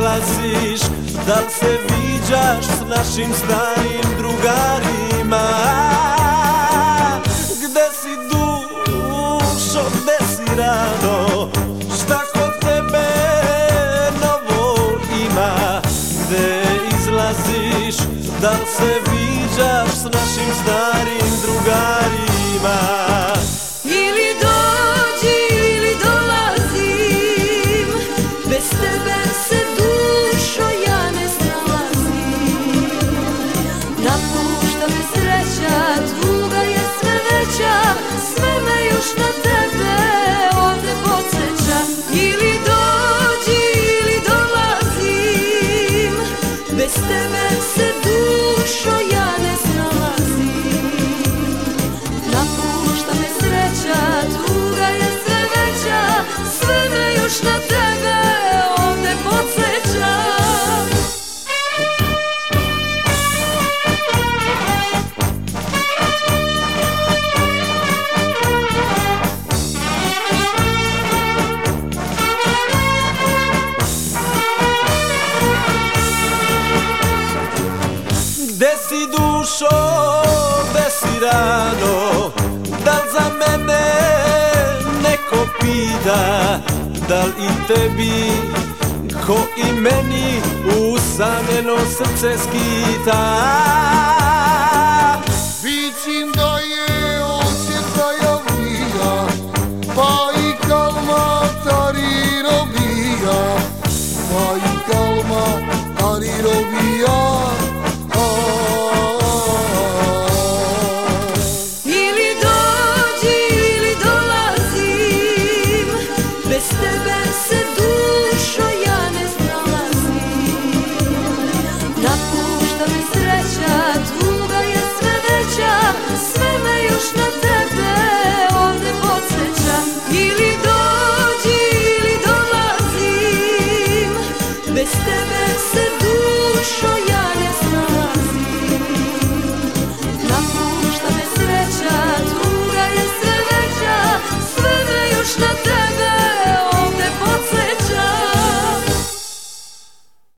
izlaziš, da li se viđaš s našim starim drugarima? Gde si dušo, gde si rano, šta kod tebe novo ima? Gde izlaziš, da li se viđaš s našim starim drugarima? Ili dođi ili dolazim, bez tebe se dušo ja ne snalazim. Napušta me sreća, tuga je sve veća, sve me još na tebe ovde podsjeća. Ili dođi ili dolazim, bez tebe se dušo ja ne snalazim. Napušta me sreća, tuga je sve veća, sve me još na tebe ovde podsjeća. Gde si dušo, gde si rano, da li za mene neko pita, da li i tebi ko i meni usamljeno srce skita? Vidim da je osjetaja vija, pa i kalma tari robija, pa i kalma tari robija.